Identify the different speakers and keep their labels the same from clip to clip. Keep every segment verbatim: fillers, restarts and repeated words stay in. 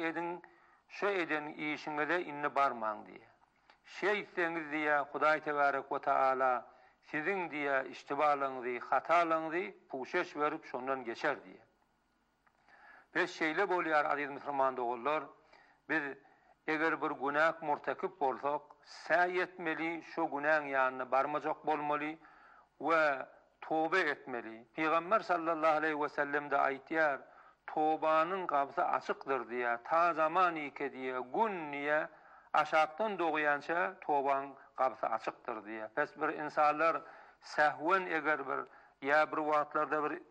Speaker 1: edin, şu eden işinize inni barman diye. Şey etseniz diye Hudaý Tebarek we Taala sizin diye iştibalığınızı, hatalarınızı puşeş verip şondan geçer diye. Beş şeyle bolýar aziz musulman dogullar, biz eger bir günah murtakip bolsak, säy etmeli, şu günahın ýanyna barmajak bolmaly we tobe etmeli. Peygamber sallallahu aleyhi ve sellem de aýtýar, tobanyň gapsy açykdyr diye, ta zaman ike diye, gün niye aşaktan doğuyança toban gapsy açykdyr diye. Pes bir insanlar sehwen eger bir ya bir wagtlarda bir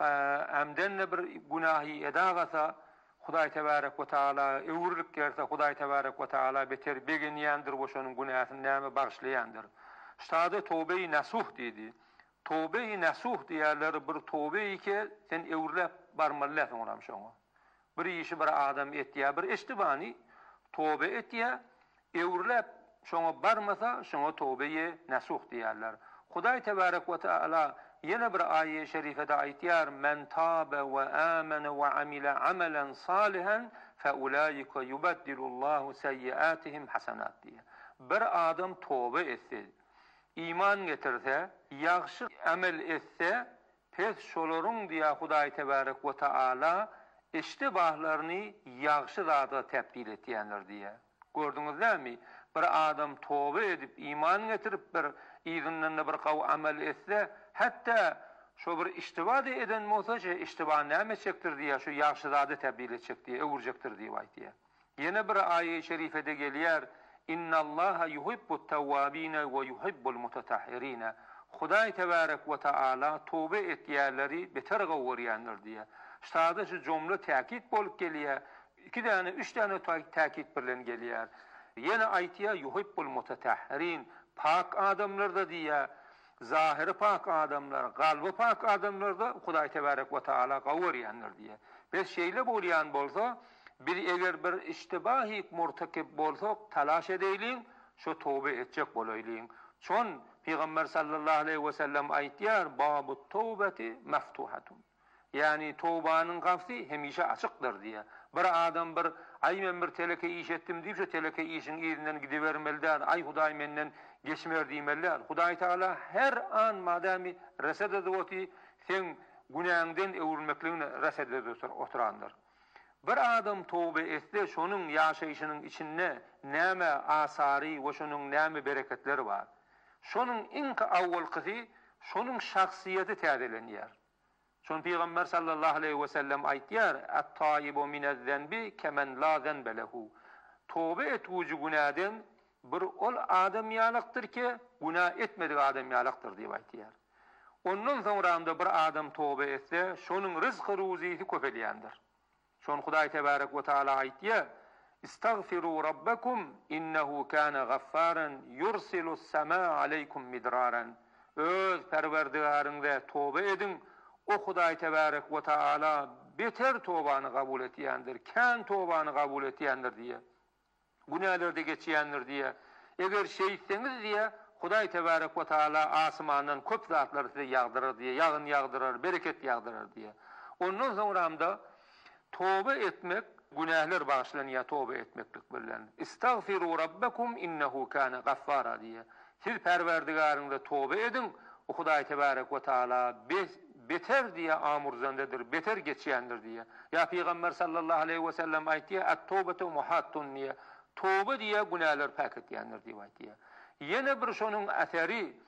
Speaker 1: amden bir günahy eda gasa, Hudaý Tebarek we Taala öwürlik gerse Hudaý Tebarek we Taala beter begenýändir, boşanyň günahyny näme bagşlaýandyr. Şada tobe-i nasuh dedi. Tobe-i nasuh diýerler bir tobe ike sen öwürläp barmalysyň olam şoňa. Bir işi bir adam etýär, bir iştibani tobe etýär, öwürläp şoňa barmasa şoňa tobe-i nasuh diýerler. Hudaý Tebarek we Taala yine bir ayet-i şerifede aýtýar, men tabe ve amene ve amile amelen salihan fe ulaika yubaddilullahu seyyiatihim hasanat diye. Bir adam tobe etse, iman getirse, yaxşı amel etse, pes şolaryň diye Hudaý Tebarek we Taala iştibahlaryny yaxşı zada tebdil etýänler diye. Gördüňiz mi? Bir adam tobe edip iman getirip bir izinden bir qaw amel etse, hatta şu bir iştibad eden bolsa, iştiba näme çektir diye şu yaxşı zada tebdil etjek diye, öwürjekdir diye aýtýar. Yine bir ayet-i şerifede gelýär, innallaha yuhibbut tawwabina ve yuhibbul mutatahhirin. Hudaý Tebarek we Taala tobe etýärleri beter gowurýanlar diye. Şada şu jumla täkit bolup gelýär. İki tane, üç tane täkit bilen gelýär. Yine aýtýar yuhibbul mutatahhirin. Pak adamlar da diye, zahiri pak adamlar, galby pak adamlar da Hudaý Tebarek we Taala gowurýanlar diye. Biz şeýle bolýan bolsa, bir eger bir iştibahi murtakip bolsak, talaş edeýin, şu tobe etjek bolaýlyň. Şon Peygamber sallallahu aleyhi ve sellem aýtýar, babut tawbati maftuhatun. Yani tobanyň gapsy hemişe açykdyr diye. Bir adam bir ay men bir teleke iş etdim diýip şu teleke işin ýerinden gidibermeldir. Ay Hudaý menden geçmer diýmeldir. Hudaý Taala her an madami resed edýär, sen günahından öwürmekligini resed edýär oturandyr. Bir adam tobe etse, şonuň ýaşaýyşynyň içinde näme asary we şonuň näme bereketleri bar. Şonuň ilk awwalky şonuň şahsiýeti täzelenýär. Şon Peygamber sallallahu aleyhi ve sellem aýtýar, at-tayyibu minez-zenbi kemen la zenbe lehu. Tobe etwüji günahdan bir ol adam ýalykdyr ki, günah etmedik adam ýalykdyr diýip aýtýar. Ondan soňra bir adam tobe etse, şonuň rızky ruziýeti köpelýändir. Şon Hudaý Tebarek we Taala aýtýar, istagfiru rabbakum innehu kana gaffaran yursilus samaa aleykum midraran. Öz perwerdigaryňyza tobe edin. O Hudaý Tebarek we Taala beter tobany kabul etýändir, kän tobany kabul etýändir diye. Günahlarda geçýändir diye. Eger şey etseňiz diye Hudaý Tebarek we Taala asmandan köp zatlary size ýagdyrar diye, ýagyn ýagdyrar, bereket ýagdyrar diye. Ondan soňra tobe etmek, günahlar bağışlanýar tobe etmeklik bilen. İstagfiru rabbakum innehu kana gaffara diye. Siz perwerdigaryňyza tobe edin. O Hudaý Tebarek we Taala beter diye amurzandadır, beter geçýändir diye. Ya Peygamber sallallahu aleyhi ve sellem aýtdy, at-tawbatu muhattun diye. Tobe diye günahlar pak etýändir diye aýtdy. Yine bir şonuň aseri,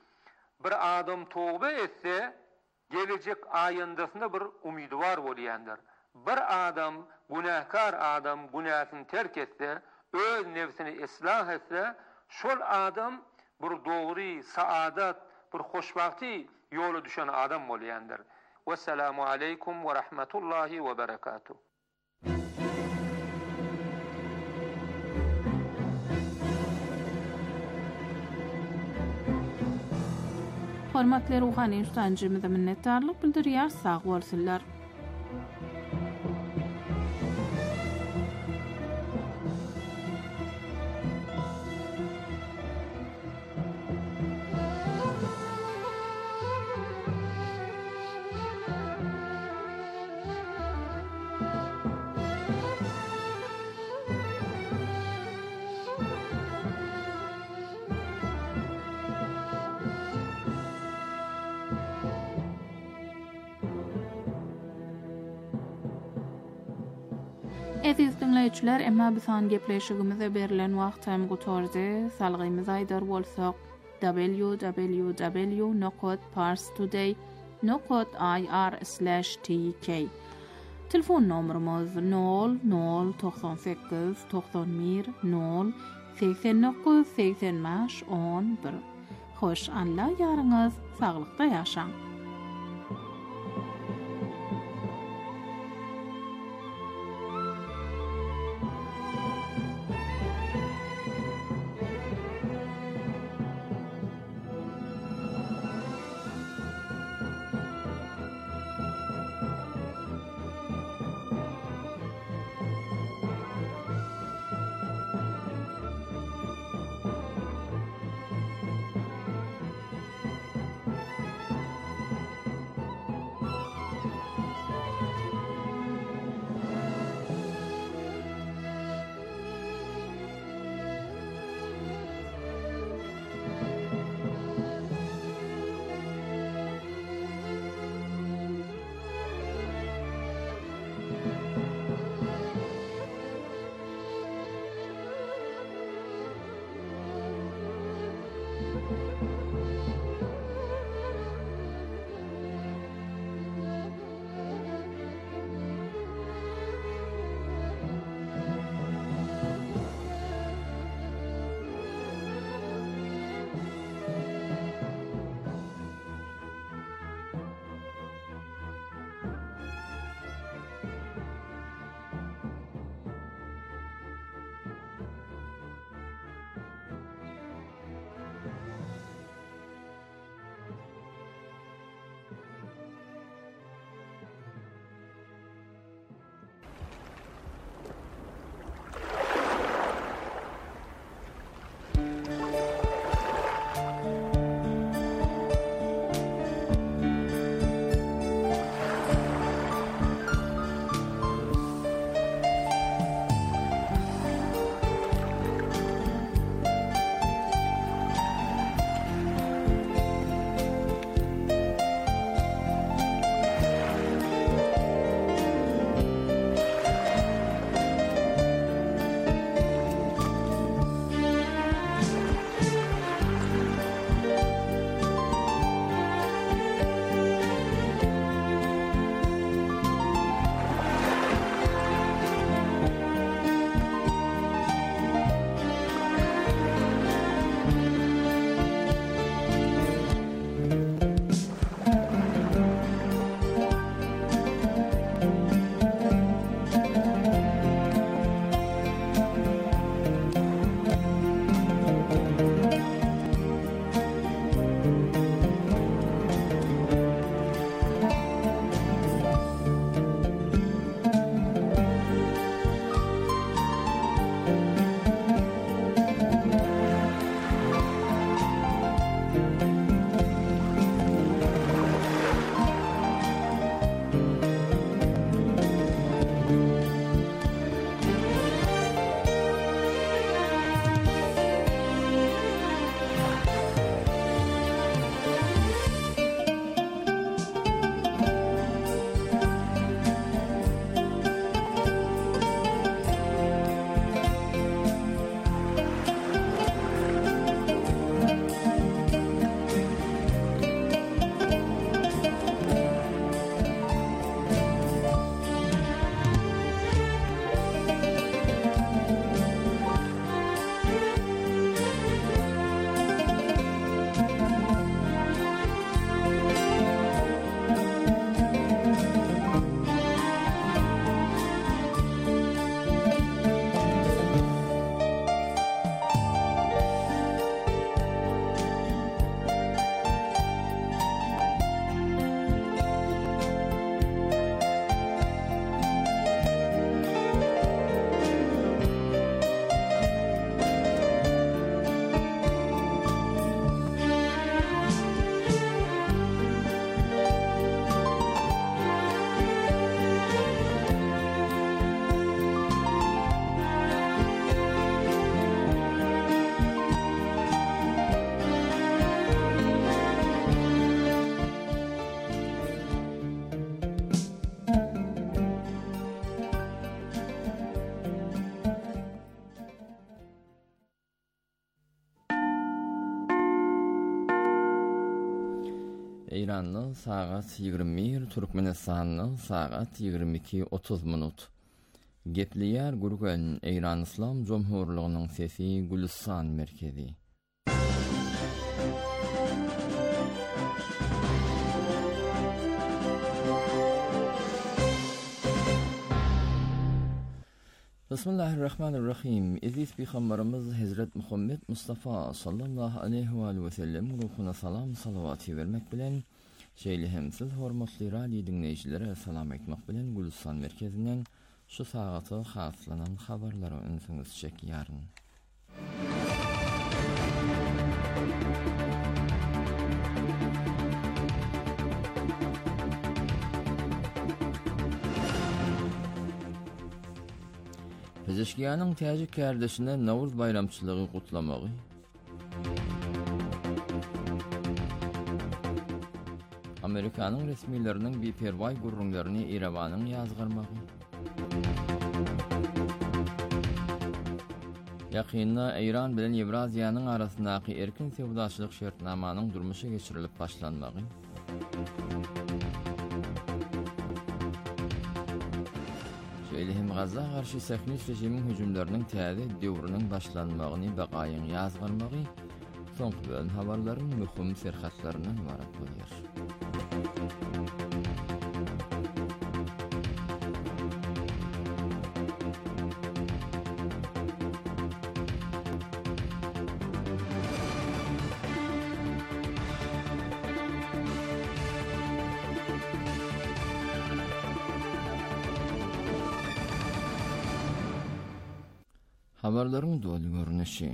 Speaker 1: bir adam tobe etse, gelecek aýyndasynda bir umidwar bolýandyr. Bir adam, günahkar adam günahyny terk etse, öz nefsini islah etse, şol adam bir dogry, saadat, bir hoşbahty ýoly düşen adam bolýandyr. Vesselamu aleykum ve rahmetullahi ve berekatuh.
Speaker 2: Hormatly ruhany ustaňjymyza minnetdarlyk bildirýär, sag bolsunlar. Eziz dinleýiçiler, emma biz han gepleşigimize berilen wagt hem gutordy, salgymyz aýdar bolsak w w w nokta parstoday nokta i r slash t k. Telefon numarymyz nol nol doksan sekiz doksan bir nol seksen dokuz seksen beş on bir. Hoş anla ýaryňyz saglykda ýaşaň.
Speaker 3: İranlı saat yigirmi bir, Türkmenistanlı saat yigirmi iki otuz minut. Gepliyer Gurgen İran İslam Cumhurluğu'nun sesi Gülistan merkezi. Bismillahirrahmanirrahim. İzis Peygamberimiz Hazret Muhammed Mustafa sallallahu aleyhi ve sellem ruhuna salam salavati vermek bilen şeýlehemsiz hormatly radio dinleýijilere salam etmek bilen Gülistan merkezinden şu sagatı haslanan habarlary öňsüňiz çekýäryn. Pezeşkiýanyň täjik kärdeşine Nawruz bayramçylygy gutlamagy. Amerikanyň resmiýetleriniň beperway gurrunlaryny Erawanyň ýazgyrmagy. Ýakynda İran bilen Ewraziýanyň arasyndaky erkin sewdaçylyk şertnamanyň durmuşa geçirilip başlanmagy. Şeýlehim Gaza garşy Sahnys rejimiň hüjümleriniň täze döwrüniň başlanmagyny bagaýyň ýazgyrmagy soňky bölüm habarlaryň möhüm serhatlaryny ibarat bolýar. Habarlaryň dolu görnüşi.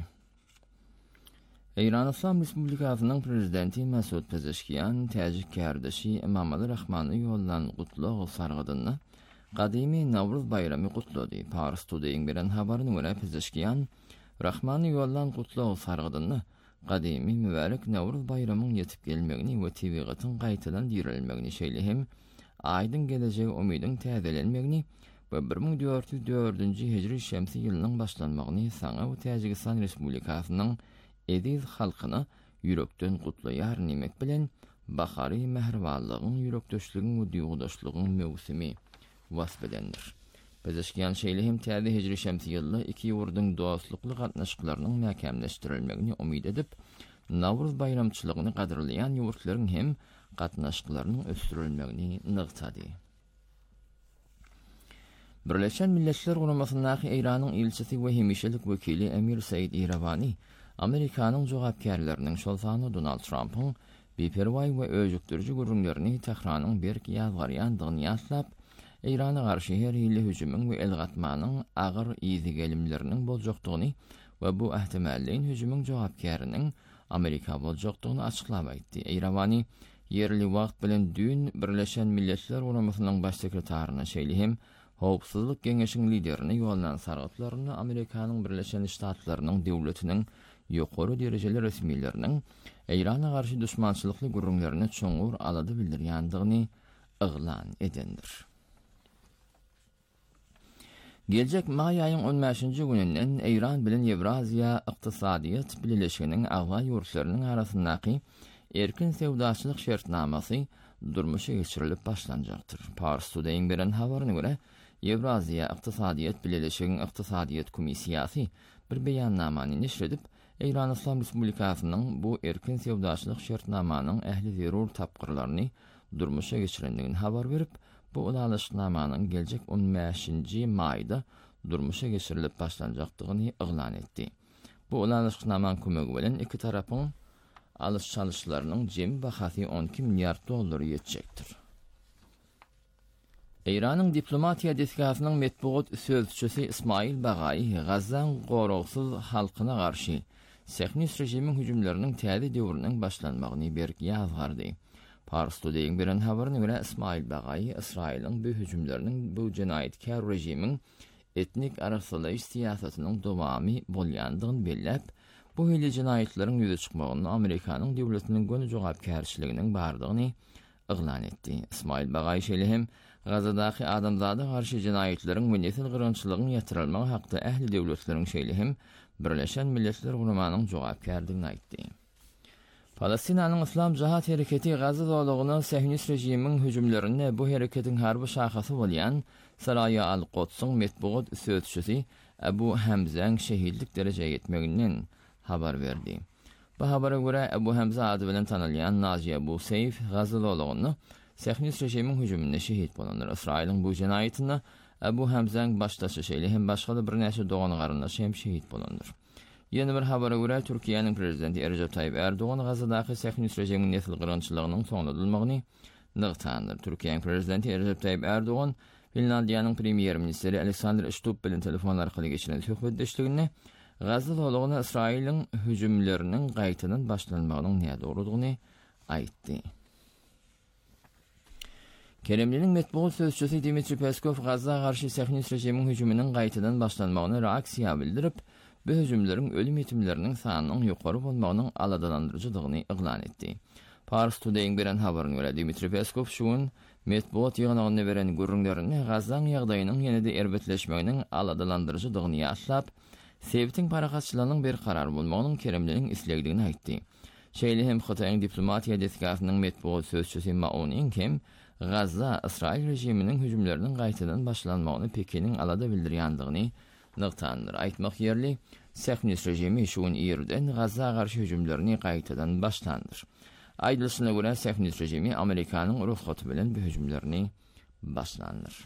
Speaker 3: İran İslam Respublikasynyň prezidenti Mesut Pezeşkiýan täjik kärdeşi Emomali Rahmany ýollan gutlagy sargydyny gadymy Nawruz bayramy gutlady. Pars Today bilen habaryna görä Pezeşkiýan Rahmany ýollan gutlagy sargydyny gadymy mübarek Nawruz bayramynyň ýetip gelmegini we tebigatyň gaýtadan dirilmegini şeýlehim aýdyň gelejegi umydyň täzelenmegini we bir ming dört yüz dördünji hijri şemsi ýylynyň başlanmagyny saňa we Täjikistan Respublikasynyň ediz halkyny ýürekden gutlaýar nimek bilen bahary mehrwanlygyň, ýürekdeşligiň we duýgudaşlygyň mewsimi wasbedendir. Pezeşkiýan şeýlehim täze hijri şemsi ýyly iki ýurduň dostlukly gatnaşyklarynyň mäkämleşdirilmegini umyt edip, Nawruz bayramçylygyny gadyrlaýan ýurtlaryň hem gatnaşyklarynyň ösdürilmegini nygtady. Birleşen Milletler Guramasynyň İranyň ilçisi we hemişelik wekili Emir Said Erawany Amerikanyň jogapkärleriniň şol sany Donald Trump'yň beperway we öýjükdirji gurrunlaryny Tehranyň berk ýazgarýandygyny ýaslap, İrana garşy her ýyly hüjümüň we elgatmanyň agyr ýyzygelimleriniň boljakdygyny we bu ähtimalliň hüjümüň jogapkäriniň Amerika boljakdygyny açyklap aýtdy. Erawany yerli wagt bilen dün Birleşen Milletler Guramasynyň baş sekretaryna şeýlehim Howpsuzlyk Geňeşiň liderini ýollan sargytlaryny Amerikanyň Birleşen Ştatlarynyň döwletiniň ýokary derejeli resmiýetleriniň Irana garşy düşmançylykly gurrunlaryny çoňur alady bildirýändigini yglan edendir. Geljek may aýynyň on beşinji güninden İran bilen Ewraziýa ykdysadyýat birleşiginiň agwa ýurtlarynyň arasyndaky erkin sewdaçylyk şertnamasy durmuşa geçirilip başlanjakdyr. Pars Today bilen habaryna görä, Ewraziýa ykdysadyýat birleşiginiň ykdysadyýat komissiýasy bir beýannamany neşredip, İran İslam Respublikasynyň bu erkin sewdaçylyk şertnamanyň ähli zerur tapgyrlaryny durmuşa geçirendigini habar berip, bu ulanışnamanyň geljek on beşinji maýda durmuşa geçirilip başlanjakdygyny yglan etdi. Bu ulanışnamanyň kömegi bilen iki tarapyň alış çalışlarynyň jemi bahasy on iki milliard dollar ýetjekdir. İranyň diplomatiýa delegasynyň metbuat sözçüsi İsmail Bagaý Gazzaň goragsyz halkyna garşy Sahnys rejimiň hüjümleriniň täze döwrüniň başlanmagyny berk ýazgardy. Pars Today bilen habaryna görä İsmail Bagaý Israýlyň bu hüjümleriniň bu jenaýetkär rejimiň etnik arasalaýyş siýasatynyň dowamy bolýandygyny belläp, bu hili jenaýetleriň ýüze çykmagyny Amerikanyň döwletiniň göni jogapkärçiliginiň bardygyny yglan etdi. İsmail Bagaý şeýlehim Gazadaky adamzada garşy jenaýetleriň we nesil gyrgynçylygyň ýatyrylmagy hakda ähli döwletleriň şeýlehim Birleşen Milletler Guramanyň jogapkärdigini aýtdy. Palestinanyň Islam Cihat Hereketi Gaza dowlagyna Siyonist rejimiň hüjümlerine bu hereketiň harby şahasy bolýan Saraya al-Qudsyň metbuat söýtüşçisi Abu Hamzaň şehitlik derejeye ýetmeginden habar berdi. Bu habara göre Abu Hamza adı bilen tanylýan Naji Abu Seyf Gaza dowlagyny Siyonist rejimiň hüjüminde şehit bolanlar. İsrailiň bu jenaýatyna Abu Hamzaň başdaşy şeýle hem başga da bir näçe dogan garyndaş hem şehit bolanlar. Yeni bir habara göre Türkiýanyň prezidenti Recep Tayyip Erdoğan Gazadaky Siyonist rejimiň nesil gyrgynçylygynyň soňlandyrylmagyny nygtandyr. Türkiýanyň prezidenti Recep Tayyip Erdoğan Finlandiýanyň premier ministri Alexander Stubb bilen telefon arkaly geçiren söhbetdeşligini Gaza dowlagyna Israiliň hüjümleriniň gaýtadan başlanmagynyň näde durduğunu aýtdy. Kremliniň metbuat sözçüsü Dmitri Peskov Gaza garşy Siyonist rejimiň hüjüminiň gaýtadan başlanmagyna reaksiýa bildirip, bu hüjümleriň ölüm ýetimleriniň sanynyň ýokary bolmagynyň aladalandyrjydygyny eglan etdi. Pars Today'ň beren habaryna görä Dmitri Peskov şuň metbuat ýygynagyny beren gürrüňlerini Gazaň ýagdaýynyň ýene-de erbetleşmeginiň aladalandyrjydygyny ýaşlap, sebitiň parakatçylarynyň bir karar bolmagynyň Kremliniň islegdigini aýtdy. Şeýle hem Xitoýnyň diplomatiýa detgatynyň metbuat sözçüsi Mao Ning-kim Gaza İsrail rejiminiň hüjümleriniň gaýtadan başlanmagyny Pekiniň alada bildirýändigini nygtandyr. Aýtmak ýerli, Siyonist rejimi şuň ýerden Gaza garşy hüjümlerini gaýtadan başlandyr. Aýdylyşyna görä Siyonist rejimi Amerikanyň ruhsaty bilen bu hüjümlerini başlandyr.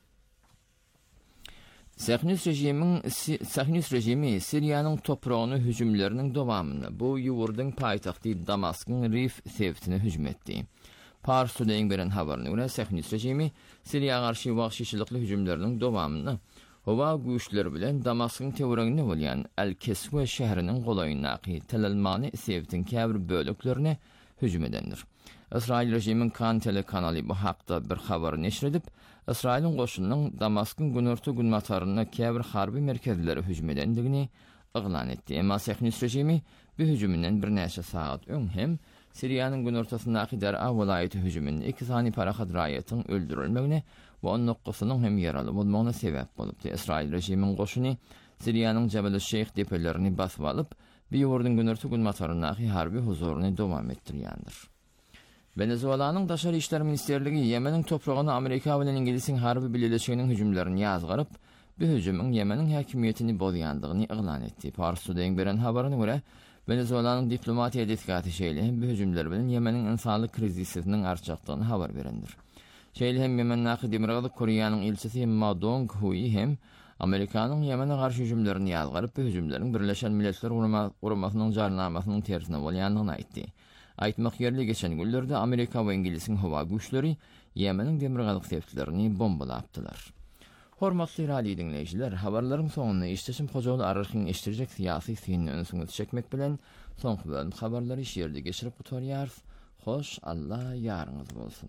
Speaker 3: Siyonist rejimiň Siyonist rejimi Siriýanyň topragyny hüjümleriniň dowamyny bu ýurdyň paýtagty Damaskyň Rif sevtine hüjüm etdi. Pars Today'ň beren habaryna görä Siyonist rejimi Siriýa garşy wagşyçylykly hüjümleriniň dowamyny Hova güýçleri bilen Damaskyň tewereginde bolýan El-Keswe şäheriniň golaýynaky Tel Almany sevtin käbir bölüklerine hüjüm edendir. İsrail rejimiň Kan telekanaly bu hakda bir habar neşr edip, İsrailiň goşunynyň Damaskyň günorta gün mataryna käbir harby merkezlere hüjüm edendigini eglan etdi. Emma Siyonist rejimi bu hüjümden bir näçe saat öň hem Siriýanyň günortasyndaky Der'a welaýaty hüjüminiň iki sany parahat raýatyň öldürilmegine we on dokuzynyň hem ýaraly bolmagyna sebäp bolupdy. İsrail rejimiň goşuny Siriýanyň Jabal-ı-Şeyh depelerini basyp alyp, bu ýurdyň günorta gün matarynaky harby huzuryny dowam etdirýändir. Venezuelanyň Daşary işler ministerligi Ýemeniň topragyna Amerika bilen İngilisiň harby birleşiginiň hüjümlerini ýazgaryp, bu hüjümüň Ýemeniň häkimiýetini bozýandygyny eglan etdi. Pars Today'ň beren habaryna görä, Venezuelanyň diplomatiýa detgaty şeýle bu hüjümler bilen Ýemeniň insanlyk krizisiniň artjakdygyny habar berendir. Şeýle hem Ýemendäki Demirgaly Koreýanyň elçisi Ma Dong-hui hem Amerikanyň Ýemene garşy hüjümlerini ýazgaryp, bu hüjümleriň Birleşen Milletler Guramasynyň jarnamasynyň tersine bolýandygyny aýtdy. Aýtmak ýerli geçen günlerde Amerika we İngilisiň howa güýçleri Ýemeniň demirgaly sebitlerini bombalapdylar. Hormatly radio dinleýijiler, habarlaryň soňuna işleşim hojaly ararkyň iştirjek syýasy syny öňsüňe çekmek bilen soňky bölüm habarlary şeýerde geçirip gutarýar. Hoş, Allah ýaryňyz bolsun.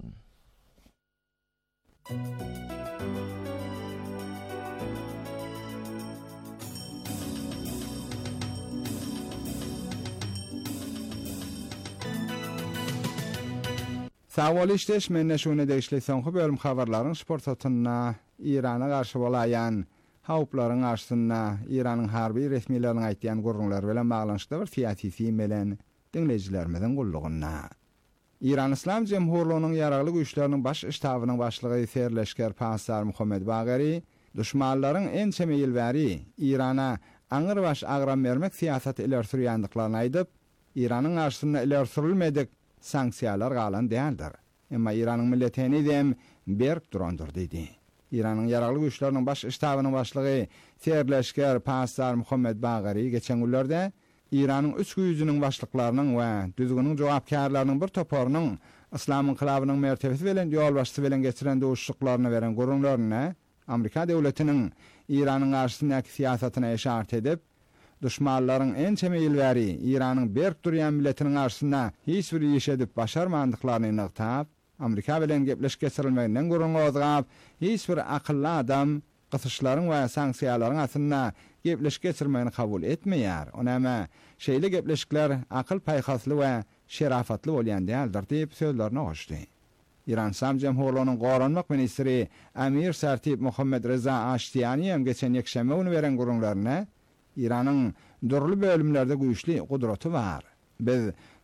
Speaker 4: Sawal işleş men näşune deýişli soňky bölüm habarlaryň sport satyna İrana garşy bolaýan hawplaryň arşyna İranyň harby resmiýetleriniň aýtýan gurrunlar bilen baglanyşykda bir syýasy film bilen dinleýijilerimiziň gullugyna. İran İslam Jemhurluğunun yaraglı güýçleriniň baş iştabynyň başlygy Serleşker Pasar Muhammed Bagari düşmanlaryň en çemeýilbäri İrana aňyr baş agram bermek siýasaty ileri sürýändiklaryny aýdyp, İranyň arşyna ileri sürilmedik sanksiýalar galan däldir. Emma İranyň milletini dem berk durandyr dedi. İranyň yaragly güýçleriniň baş iştabynyň başlygy Serleşker Pasar Muhammed Bagari geçen günlerde İranyň üç güýjüniň başlyklarynyň we düzgünüň jogapkarlarynyň bir toparynyň İslam inqilabynyň mertebesi bilen ýol başçy bilen geçiren dowuşlyklaryny beren gurrunlaryna Amerika döwletiniň İranyň garşysynaky siýasatyna eşart edip, düşmanlaryň en çemeýilbäri İranyň berk durýan milletiniň garşysyna hiç bir iş edip başarmandyklaryny nygtap, Amerika bilen gepleşik geçirilmeginden gurrun gozgap, hiç bir akylly adam gysyşlaryň we sanksiýalaryň asyna gepleşik geçirmegini kabul etmeýär. Onama şeýle gepleşikler akyl paýhasly we şerafatly bolýan däldir diýip sözlerini goşdy. İran İslam Jemhurluğunun Goranmak ministri Amir Sartib Muhammed Reza Ashtiani hem geçen ýekşeme güni beren gurrunlaryna İranyň durly bölümlerde güýçli gudraty bar. Biz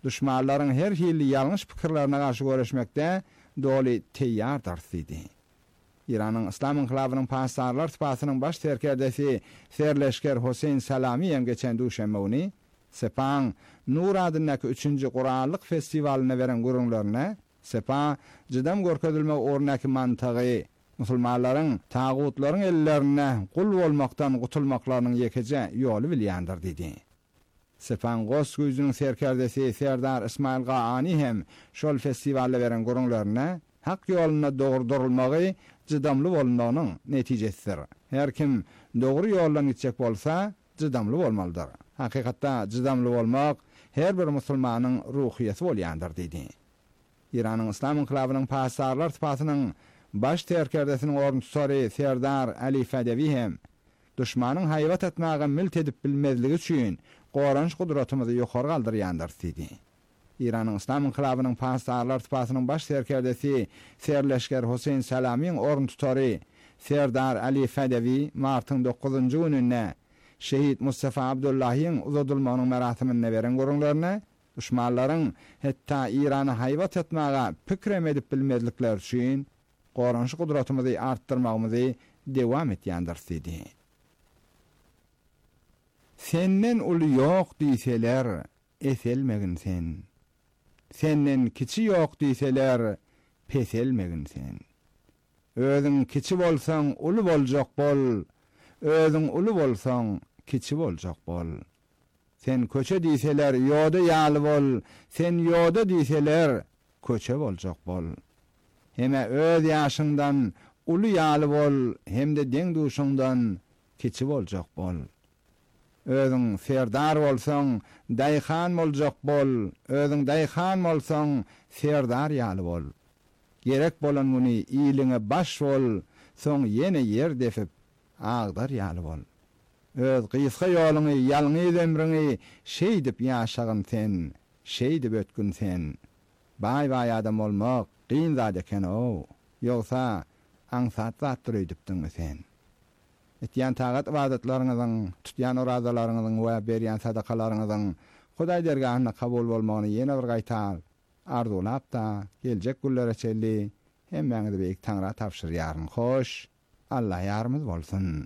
Speaker 4: düşmanlaryň her hili ýalňyş pikirlerine garşy görüşmekde doly teýýardyr diýdi. İran'ın İslam İnqilabynyň Pansarlar Typasynyň baş terkerdesi Serleşker Hosein Salami hem geçen duşanbe güni Sepan Nur adyndaky üçünji Guranlyk festiwalyna beren gurulmaryna Sepa jydam görkezilmek ornaky mantagy musulmanlaryň tagutlaryň ellerine kul bolmakdan gutulmaklarynyň ýekeje ýoly bilýändir diýdi. Sepan Gos gözüniň serkerdesi Serdar İsmail Gaani hem şol festiwalda beren gurulmaryna hak ýoluna dogurdurulmagy jydamly bolmagynyň netijesidir. Her kim dogry ýoldan gitjek bolsa, jydamly bolmalydyr. Hakykatda jydamly bolmak her bir musulmanyň ruhiýeti bolýandyr diýdi. İranyň İslam İnqilabynyň Pansarlar Typasynyň baş terkerdesiniň ornusary Serdar Ali Fedevi hem düşmanyň haýbat etmäge milt edip bilmezligi üçin goranç gudratymyzy ýokary galdyrýandyr diýdi. İran'ın İslam İnqilabynyň Pansarlar Typasynyň baş serkerdesi Serleşker Hosein Salamiň orun tutary Serdar Ali Fedevi martyň dokuzunji gününe şehit Mustafa Abdullahyň uzadylmagynyň merasimine beren gurulmaryna düşmanlaryň hetda İrany haýbat etmäge pikir edip bilmezlikler üçin goranç gudratymyzy artdyrmagymyzy dewam etýändir diýdi. Senden uly ýok diýseler, eselmegin sen. Senden kiçi ýok diýseler, peselmegin sen. Özüň kiçi bolsaň uly boljak bol, özüň uly bolsaň kiçi boljak bol. Sen köçe diýseler ýoda ýaly bol, sen ýoda diýseler köçe boljak bol. Heme öz ýaşyňdan uly ýaly bol, hemde deň duşuňdan kiçi boljak bol. Özüň serdar bolsaň, daýhan boljak bol, özüň daýhan bolsaň, serdar ýaly bol. Gerek bolan güni ýylyňa baş bol, soň ýene ýer defip, agdar ýaly bol. Öz gysga ýoluňy, ýalňy demriňi şeý dip ýaşagyn sen, şeý dip ötkün sen. Baý-baý adam bolmak gyn zat eken o, ýogsa aňsat zatdyr edipdiňmi sen? Etýän tagat ibadetlaryňyzyň, tutýan orazalaryňyzyň we berýän sadakalaryňyzyň Hudaý dergahyna kabul bolmagyny ýene bir gaýtar arzulap da geljek günlere çelli hemmeňizi beýik Taňra tapşyrýaryn. Hoş, Allah ýarymyz bolsun.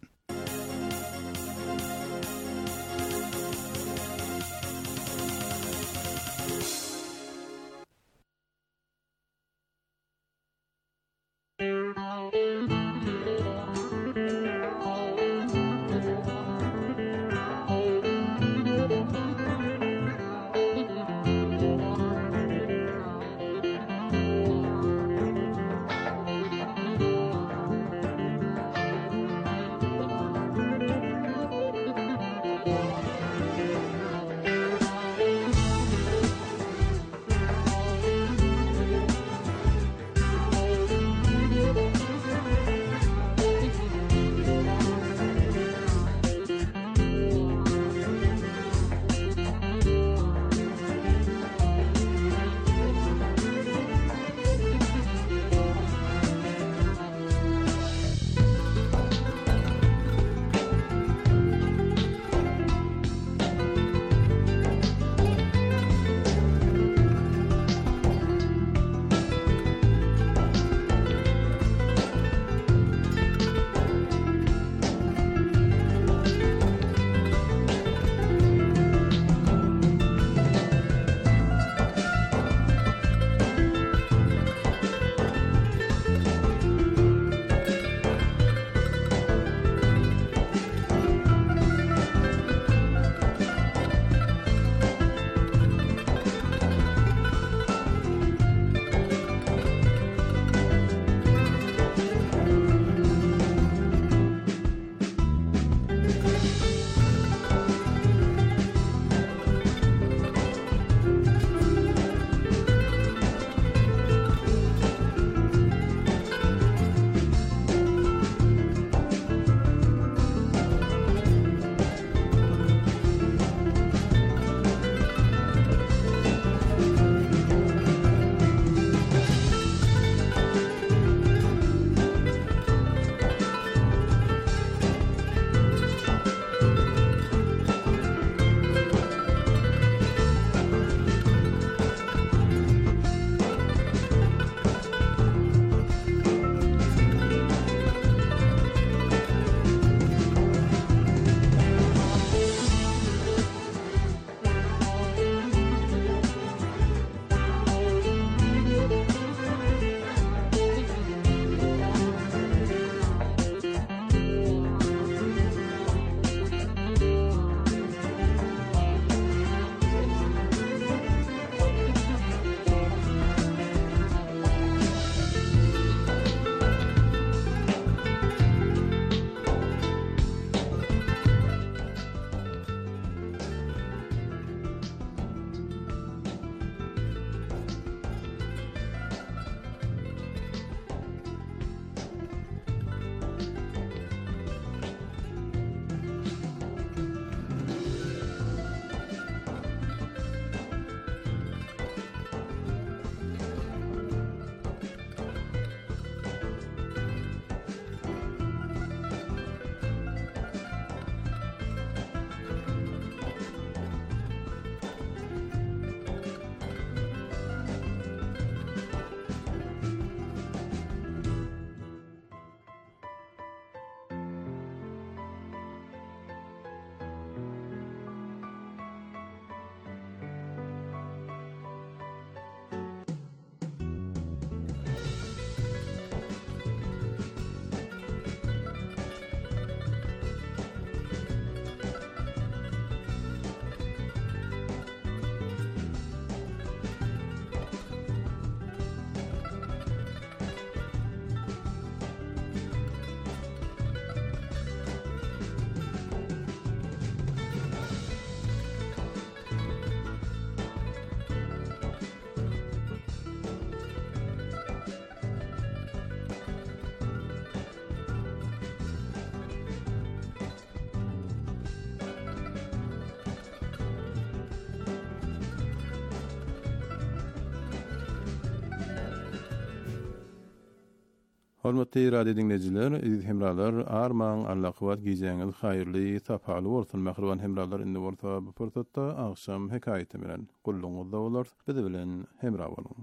Speaker 5: Hormatly radio dinleyijiler, iziz hemralar, arman Allah kıwat giýjeňiz haýyrly, tapaly bolsun. Mähruban hemralar indi bolsa bu pursatda agşam hekaýety bilen gulluňyzda bolar. Bizi bilen hemra boluň.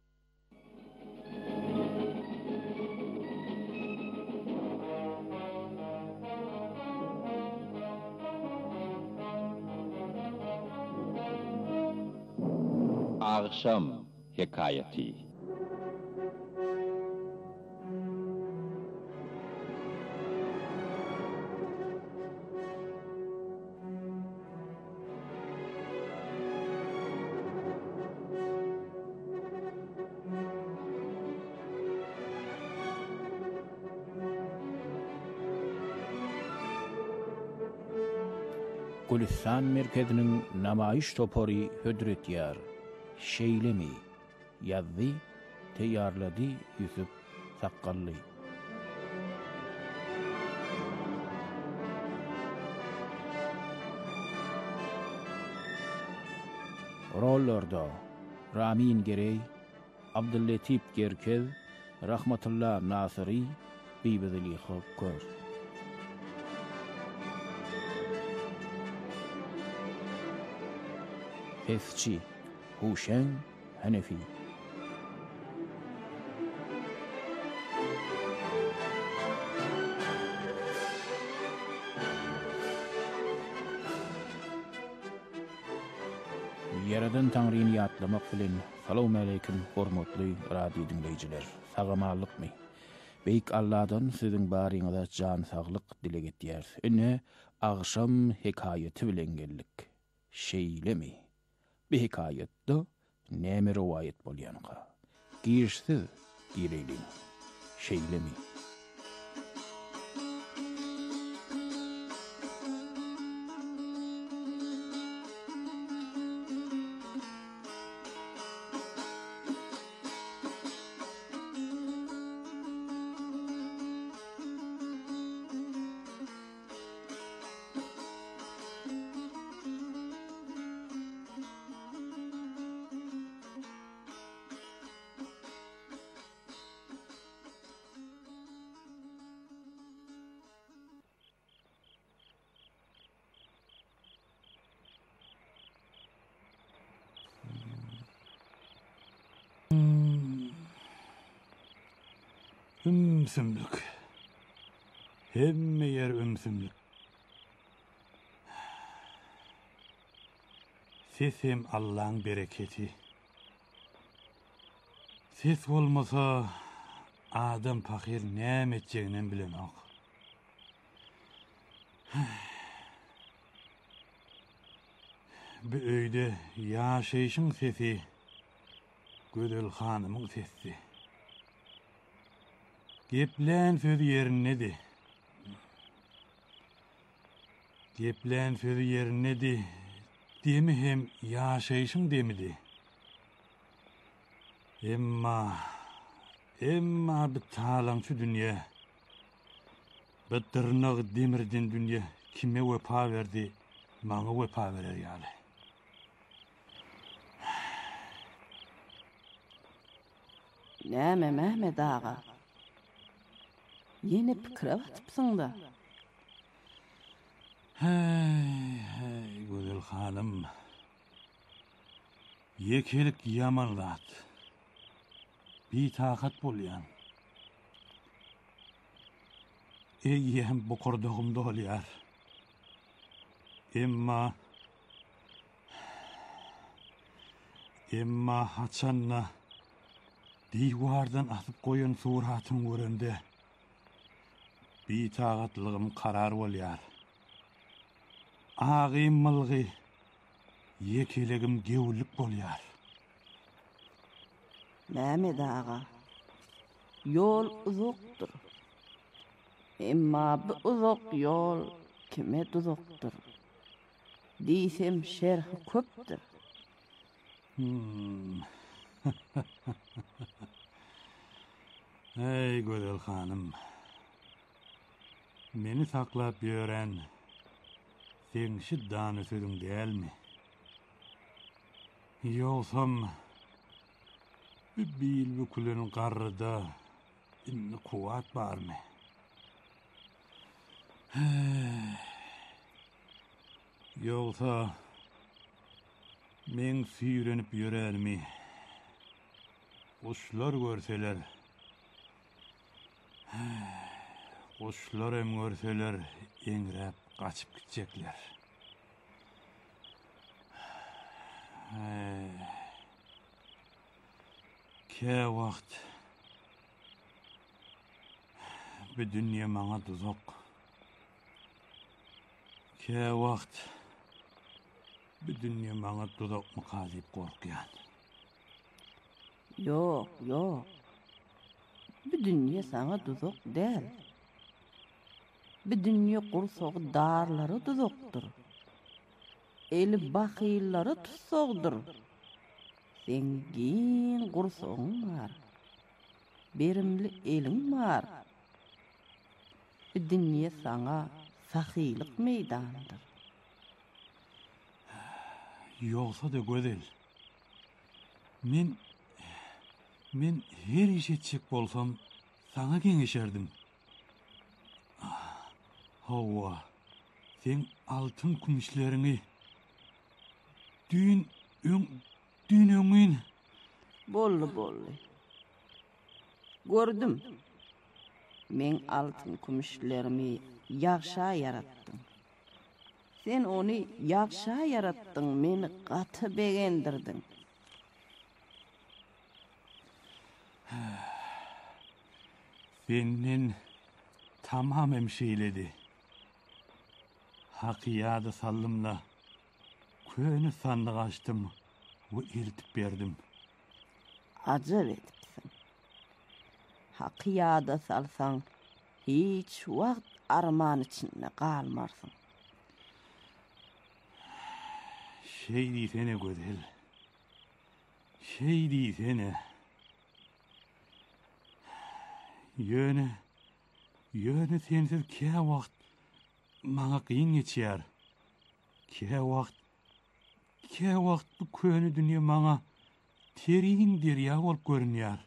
Speaker 6: Agşam hekaýeti.
Speaker 7: Gülistan merkezinin namayiş topori hödretýär. Şeýlemi ýazdy, teýýarlady Yusuf Saqqally. Rollarda Ramin Gerey, Abdullatif Gerkez, Rahmatullah Nasiri, Bibizli Hokkör. Fesçi Huşen Hanefi. Yaradan Tanrı'nı yatlamak bilen salamu aleyküm hormatly radio dinleyijiler. Sagamalykmy? Beýik Allah'dan sizin baryňyza jan saglyk dile getýär. Ine agşam hekaýeti bilen geldik. Şeýlemi? Bir hikayette näme rivayet bolýanqa? Girsiz gireýin. Şeýlemi?
Speaker 8: Ümsümlük. Hemme yer ümsümlük. Siz hem Allah'ın bereketi. Siz olmasa adam fakir näme etjegini bilemek. Bu öýde ýaşaýyşyň sesi, Gödel hanymyň sesi. Geplen sözü yerindedi. Geplen sözü yerindedi. Demi hem yaşayışın demidi. Emma, emma bir talançı dünya, bir tırnağı demirdin dünya kime vefa verdi, bana vefa verer yani.
Speaker 9: Näme Mehmet ağa? Yeni pikir atypsyň da.
Speaker 8: Hey, hey, Gödel hanım. Yekelik yamanlat. Bir takat bolýan. Eýýem bu kordogumda bolýar. Emma Emma haçanna diýwardan atyp goýan suratyň görende bir taqatlygym karar bolýar. Ağym mylgy yekelegim gewlik bolýar.
Speaker 9: Mehmet ağa, yol uzakdyr. Emma bu uzak yol kime uzakdyr? Diýsem şerhi köpdür.
Speaker 8: Hmm. Hey Gödel hanım. Meni saklap ýören sen şiddany sözüň dälmi? Ýogsam bir bil bu kulenin garryda inni kuvat barmy? Yoksa men süýrenip ýörelmi? Kuşlar görseler, kuşlar hem görseler eňräp gaçyp gitjekler. Ke wagt bu dünýä maňa tuzak. Ke wagt bu dünýä maňa tuzakmy gazyp gorkýan.
Speaker 9: Yok, yok. Bu dünýä sana tuzak däl. Bu dünýä gursogy darlary tuzakdyr. Eli bahyllary tutsagdyr. Sengin gursogyň bar. Berimli eliň bar. Bu dünýä sana sahylyk meýdandyr.
Speaker 8: Yoksa da gözel. Men Men her iş etjek bolsam sana geňeşerdim. Hawa, sen altın kumuşlaryny dün öň dün öňün
Speaker 9: bolly bolly. Gördüm. Men altın kumuşlarymy ýagşa yaratdym. Sen onu ýagşa yaratdyň, meni gaty begendirdiň.
Speaker 8: Senin tamamem şeyledi. Hakiyada sallımla köyünü sandık açtım ve iltip berdim.
Speaker 9: Acır etipsin. Hakiyada salsan hiç vakt arman içinde kalmarsın.
Speaker 8: Şey diysene gözel. Şey diysene. Yöne, yöne sensiz ke wagt maňa kıyın geçýär. Ke wagt, ke wagt bu köni dünýä maňa terin derýa bolup görünýär.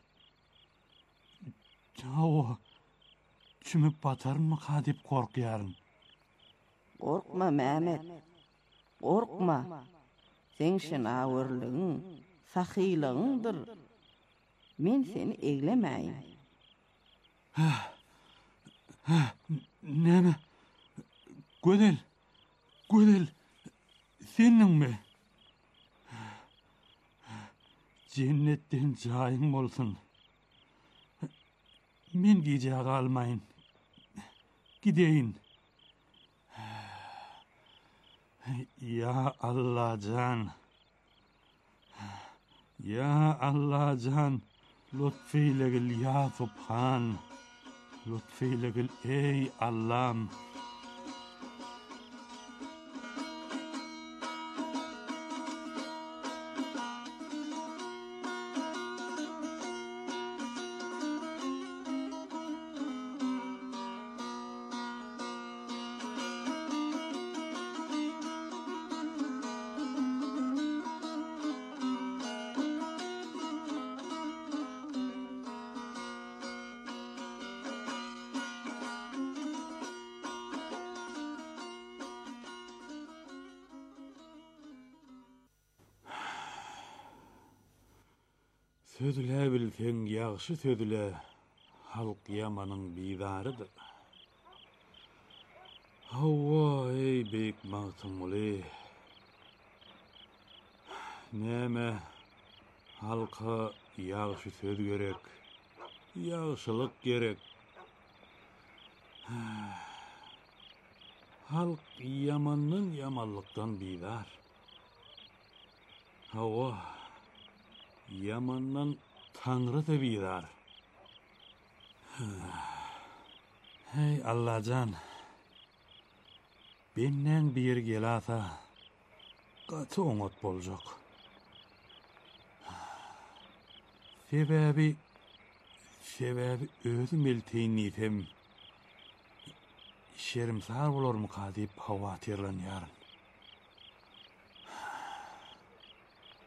Speaker 8: Hawa, çümüp batarmy hadip korkýaryn.
Speaker 9: Korkma Mehmet, korkma. Sen şin awırlygyň, sahylygyňdyr. Men seni eglemäýin.
Speaker 8: Näme? Gödel, gödel, senin mi? Cennetden jaýyň bolsun. Men gije galmaýyn. Gideyin. Ya Allah can. Ya Allah can. Lütfeyle gel ya Subhan. Lütfeyle gel ey Allah'ım. Sözüle bilseň ýagşy sözüle halk ýamanyň bidarydyr. Hawa ey beýik magtymly. Näme halka ýagşy söz gerek, ýagşylyk gerek. Halk ýamanyň ýamanlykdan bidar. Hawa yamandan Tanrı da bidar. Hey Allahcan, benden bir gelasa katı oňat boljak. Sebebi, sebebi özüm elteýin etsem, şerim sar bolarmy kadyp hawatyrlanýaryn.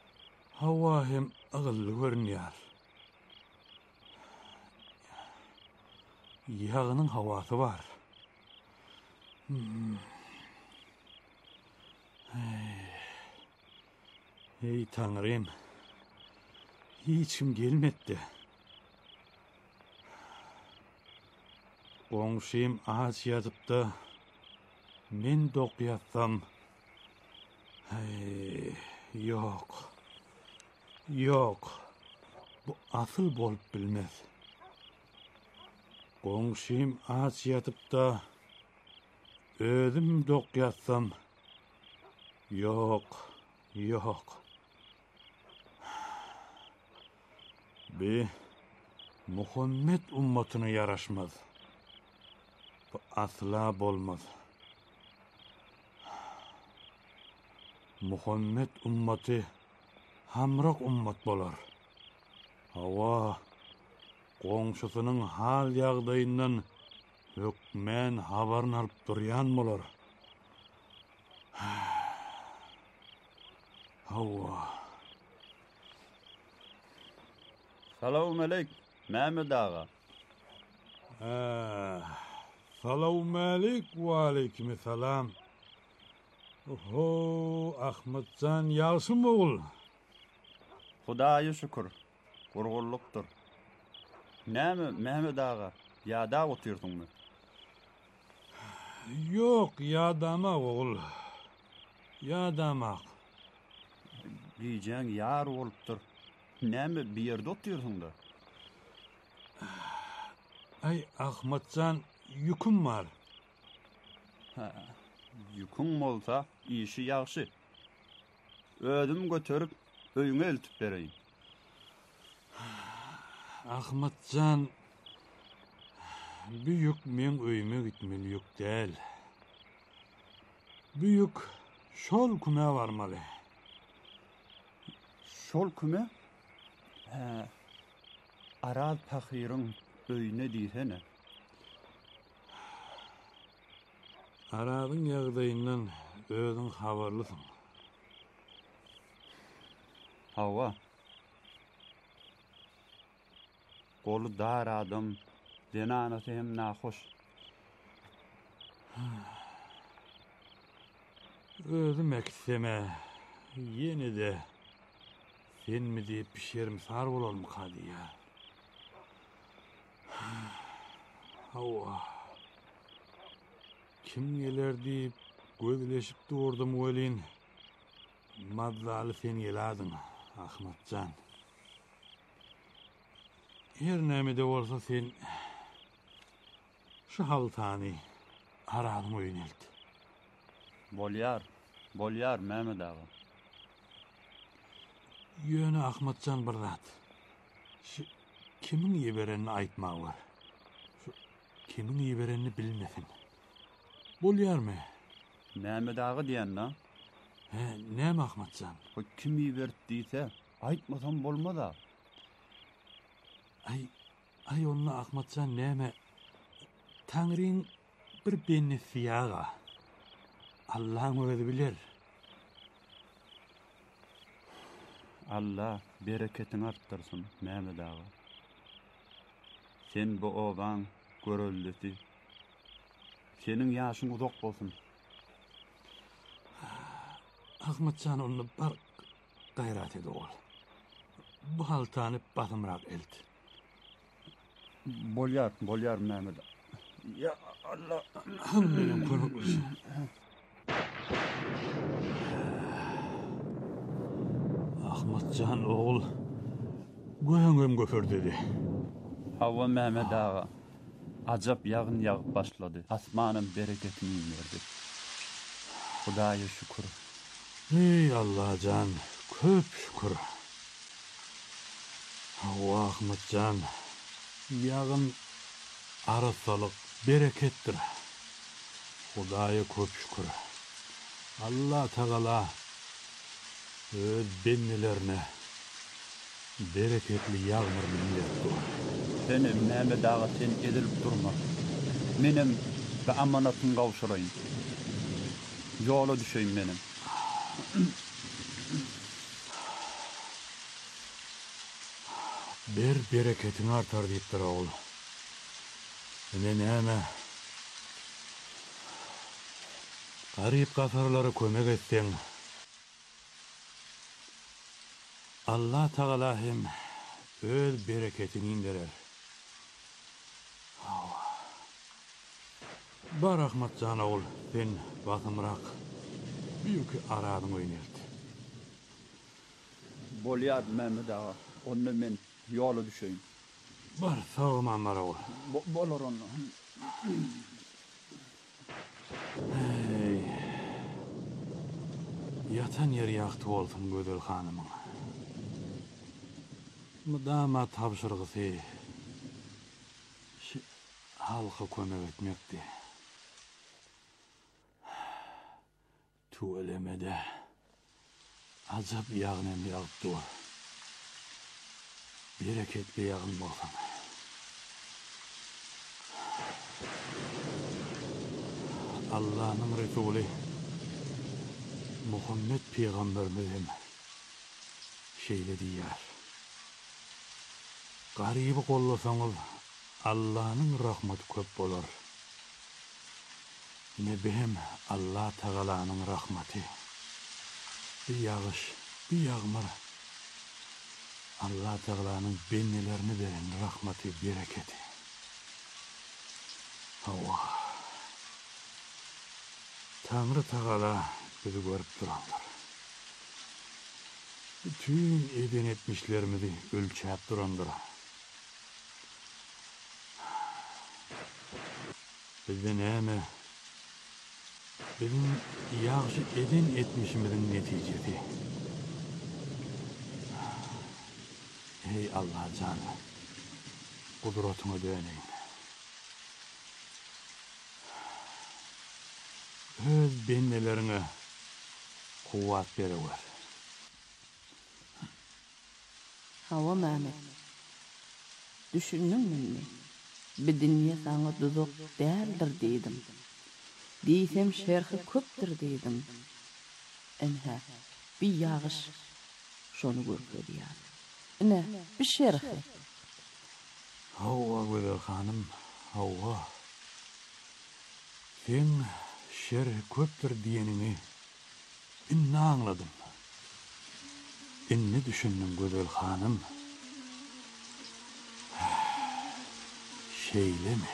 Speaker 8: Hawa hem agıllı görünýär. yağının havası var. Hmm. Hey. Ey Tanrım, hiçim gelmedi. Qoňşym ağaç yatıpda, men dokuyatsam, hey, yok, yok, bu asıl bolup bilmez. Qoňşym ağaç yatıpda, özüm dokuyatsam, yok, yok. Bir Muhammed ummatına yaraşmaz. Bu asla bolmaz. Muhammed ummatı hamrak ummat bolar. Hawa qoňşusynyň hal ýagdaýyndan hökmen habaryny alyp durýan bolar. Hawa.
Speaker 10: Salam aleyk, Mehmet ağa.
Speaker 8: Ah, salam aleyk ve aleyküm selam. Oho, Ahmetcan ýalşym ogul.
Speaker 10: Hudaýa şükür, gurgurlukdur. Näme Mehmet ağa, ýada oturýarsyňmy?
Speaker 8: Yok, ýadama ogul. Ýadamak.
Speaker 10: Giýjäň ýar bolupdyr. Näme bir ýerde oturýarsyň da?
Speaker 8: Ay Ahmetcan, ýüküm var.
Speaker 10: Ha, ýüküň bolsa, işi ýaxşy. Ödüm götürüp öýüňe eltip bereýin.
Speaker 8: Ahmetcan, büyük men öýüme gitmeli ýok däl. Büyük şol küme barmaly.
Speaker 10: Şol küme? Ha, Aral Pahyryň öýüne diýsene.
Speaker 8: Aralyň ýagdaýyndan özüň habarlysyň.
Speaker 10: Hawa. Golu dar adam, denanasy hem nahoş.
Speaker 8: Özüm ekseme, yeni de sen mi deyip pişerim sar bolalım kadi ya. Hawa. Kim geler deyip gözleşip durdum welin. Madlaly sen geladın, Ahmetcan. Her näme de bolsa sen şu haltany aralyň öýnelt.
Speaker 10: Bolýar, bolýar Mehmet ağa.
Speaker 8: Ýöne Ahmetcan bir zat. Şu kimin ýeberenini aýtmak bar. Şu kimin ýeberenini bilmesin. Bolýarmy?
Speaker 10: Mehmet ağa diýen da?
Speaker 8: He, näme Ahmetcan?
Speaker 10: O kim ýeberdi diýse, aýtmasam bolmada.
Speaker 8: Ay, ay onu Ahmetcan näme? Tanryň bir bennesi ýaga. Allahyň özi bilir.
Speaker 10: Allah bereketini arttırsın Mehmet ağa. Sen bu oban görüldüsi. Senin yaşın uzak bolsun.
Speaker 8: Ahmetcan onu bar gayrat edi ol. Bu haltany batymrak eldi.
Speaker 10: Bolýar, bolýar Mehmet ağa. Ya Allah.
Speaker 8: Benim korkmuş. Ahmetcan oğul göğüngüm göfür dedi.
Speaker 10: Hawa Mehmet ağa. Ajap ýagyn ýagyp başlady. Asmanyň bereketini berdi. Hudaýa şükür.
Speaker 8: Ey Allah can, köp şükür. Hawa Ahmetcan, ýagyn arasalyk bereketdir. Hudaýa köp şükür. Allah Taala öz bennilerine bereketli ýağmurny berdi.
Speaker 10: Seni Mehmet ağa sen edilip durma. Menim bir amanatyn gawşuraýyn. Ýola düşeýin menim.
Speaker 8: Bir bereketin artar diýipdir oğul. Ne näme? Garip gafarlara kömek etsen. Allah Taala hem öz bereketini indirer. Bar rahmat jana ol, sen batımrak büyük aradan oynayırdı.
Speaker 10: Bolyad Mehmet ağa, onu men yola düşeyim.
Speaker 8: Bar sağmanlara ol.
Speaker 10: Bo bolor onu.
Speaker 8: Hey. Yatan yer yaktı olsun Gödel hanımın. Mudama tabşırgısı halka kömek etmekti. Tu elemede azap yağınem yağıp dur. Bereketli yağın bolsun. Allah'ın Resulü Muhammed Peygamberimizin şeyle diyar. Garibi kollasanız Allah'ın rahmeti köp bolar. Yine behem Allah Teala'nın rahmeti. Bir yağış, bir yağmur. Allah Teala'nın bennelerini veren rahmeti, bereketi. Allah. Tanrı Teala bizi görüp duranlar. Bütün eden etmişlerimizi ölçüp duranlar. Bizden näme? Bizim yaxşı eden etmişimizin neticesi. Ey Allah canı, kudretine döneyin. Öz bennelerine kuvvet veriver.
Speaker 9: Hava Mehmet. Düşündün mü? Bir dünya sana duzuk değerdir dedim. Diysem şerhi köptür dedim. Enhe, bir yağış şonu görkedi yani. Ne, bir şerhi.
Speaker 8: Hava Gödel hanım, hava. Sen şerhi köptür diyenini inne anladım. İnne düşündüm Gödel hanım. Şeyle mi?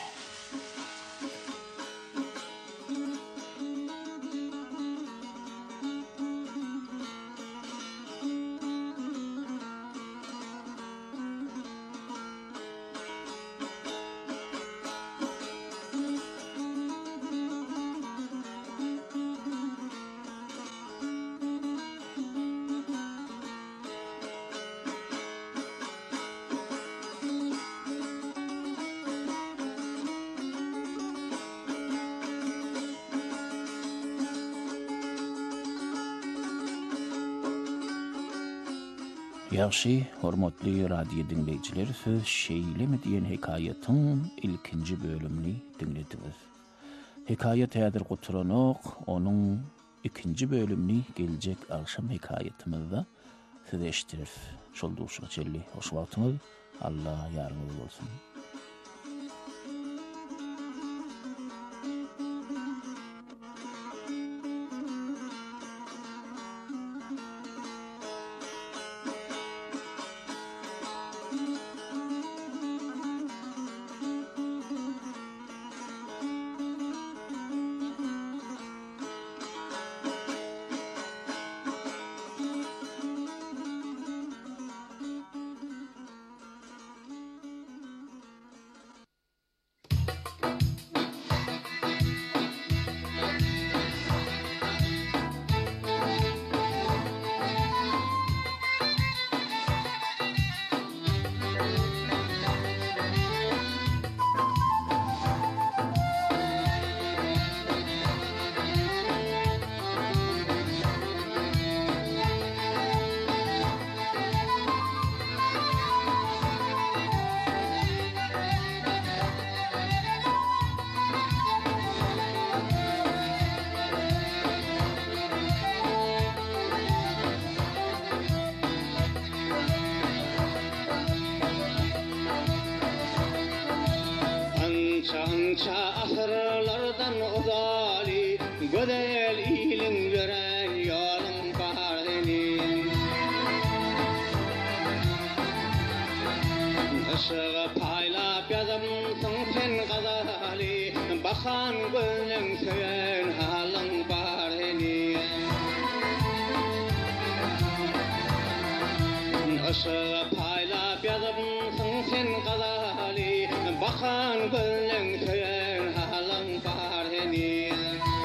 Speaker 7: Yaxşı, hormatly radio dinleyijiler, siz Şeýlemi diýen hekaýatyň ilkinji bölümini dinlediniz. Hekaýat häzir guturanok, onuň ikinji bölümini geljek akşam hekaýatymyzda siz eşitiriz. Şol duşa çelli hoş wagtyňyz, Allah ýarymyz bolsun.
Speaker 11: gözel ilin gören yolun bar enin. Işığı paylap yazımsın sen gazali, bakan gönlün söyün halın bar enin. Işığı paylap yazımsın sen gazali, bakan gönlün söyün halın bar enin.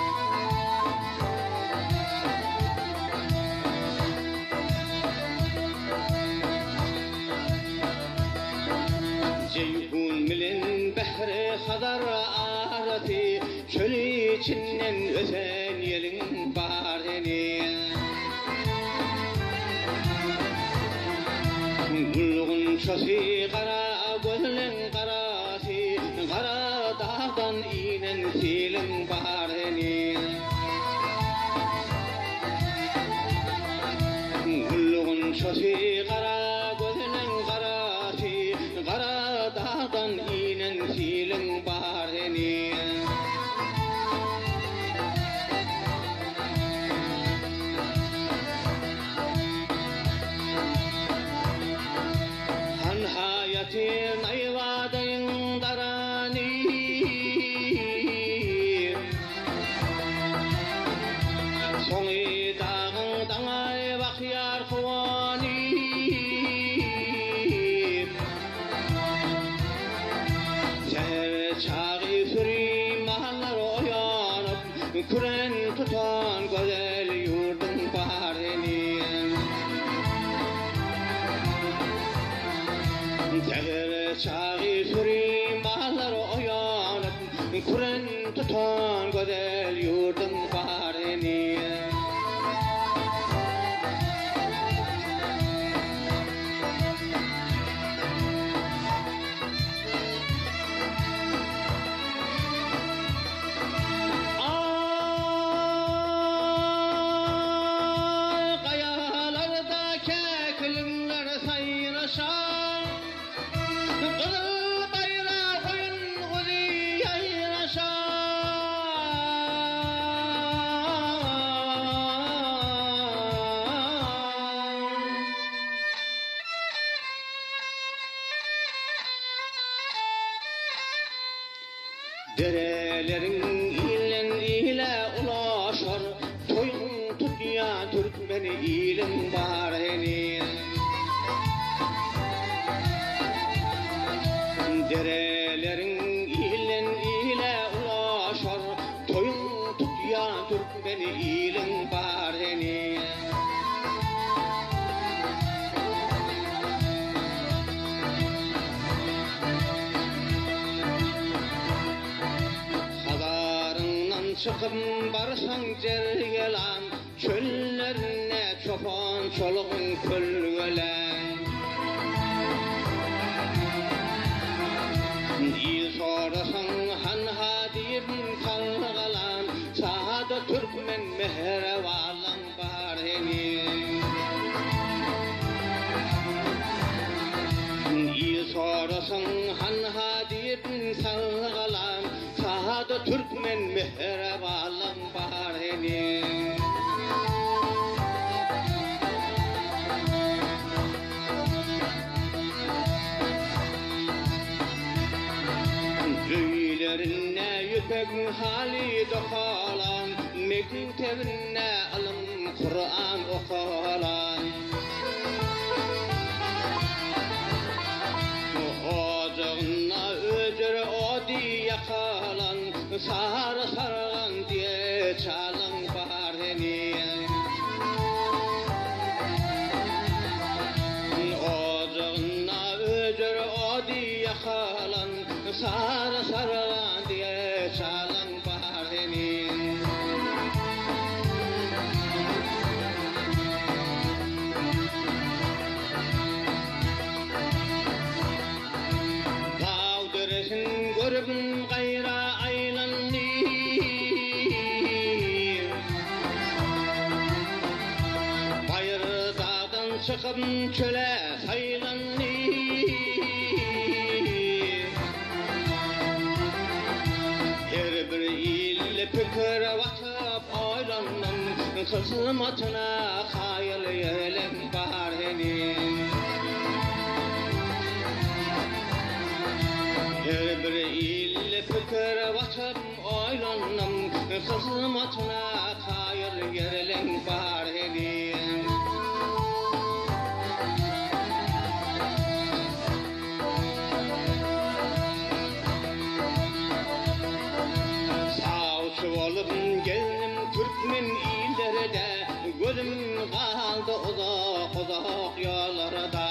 Speaker 11: Ceyhun milin behri hadar arati, çöl içinden öten yelin bar enin. Gulgun şosi kara gözlün karasi, kara dağdan inen silin bar enin. Gulgun şosi kara gözlün karasi, kara dağdan inen silin bar enin. Hayatin ayvadın darani, soňy dağın daňy bakyar kuwani. Seher çagy süri mahallar oýanyp, küren tutan gözel ýurdun bar enin. Seher çagy süri mahallar oýanyp, küren tutan gözel ýurdun bar enin. Derelerin ilen ile ulaşar, toyun tutya Türkmen ilin bar enin. Derelerin ilen ile ulaşar, toyun tutya Türkmen ilin bar enin. Çıkıp barsan cergelan, çöllerine çopan çoluğun kölgelen. İyi sorasan han hadiyim kalgalan, sahada Türkmen mehrevalan bar enin. İyi sorasan han hadiyim kalgalan, sahada Türkmen mehrevalan bar enin. Öylerine yüpek hali dokalan, mektebine alım Kur'an okalan. Ocağına ödür odi yakalan, sarı sarılan diye çalan bar enin. Ocağına ödür odi yakalan, sarı sarılan diye çalan bar enin. Dağdırısın görüp gayra aylanni, bayır dağdan çıkıp çöle saylanni. Her bir il pükür vatıp kızmatına hayal yelek bahar henin. Her bir il fikir vatıp oylanım, kızmatına hayal yelek bahar henin. Geldim Türkmen illerde, gözüm kaldı uzak uzak yollarda.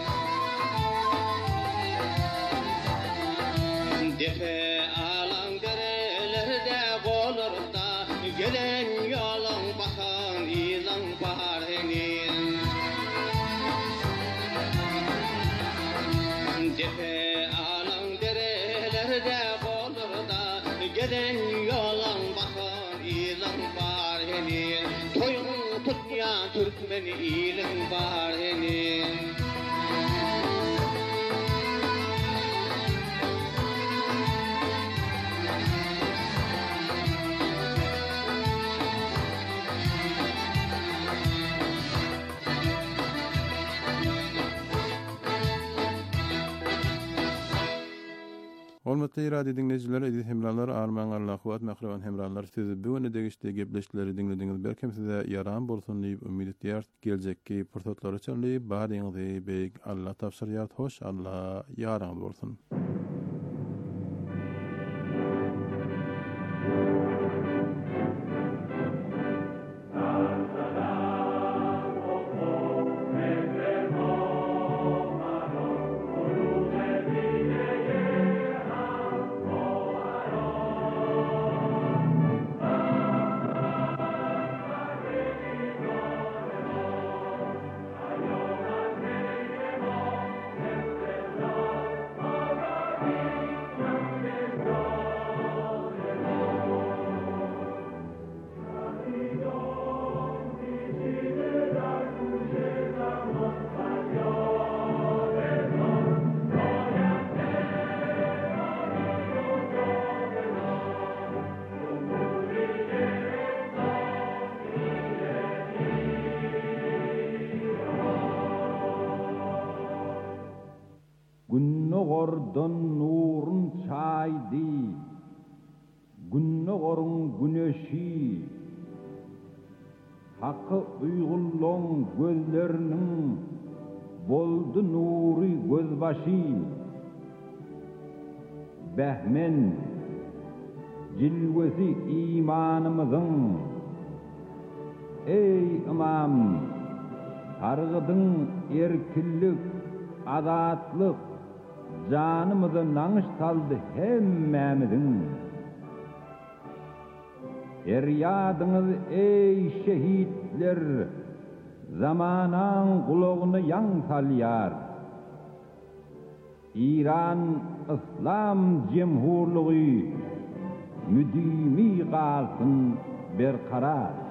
Speaker 11: Defe alan derelerde kollarda, gelen yolun bakan ilan bahar henin. Defe alan derelerde kollarda, gelen yolun bakan ilan bahar henin. Toyun tutmayan Türkmen ilan bahar henin.
Speaker 5: Hormatly radio dinleyijiler, edil hemralar, arman Allah'uat mahrawan hemralar, siz bu öne degişde gepleşleri dinlediňiz. Belkem size yaram bolsun diýip ümid edýär. Geljekki pursatlar üçin badyňyzy beýik Allah tapşyrýar. Hoş Allah ýaraňyz bolsun.
Speaker 12: Günnogordan nurun çaydi, günnogorun güneşi, hakkı uygulon gözlerinin boldu nuri gözbaşı. Behmen, cilvesi imanımızın, ey imam, targıdın erkillik, azatlık, canımızı nanış saldı hemmemizin. Feryadınız ey şehitler, zamanan kulağını yan salyar. İran İslam Cemhurluğu müdimi kalsın berkarar.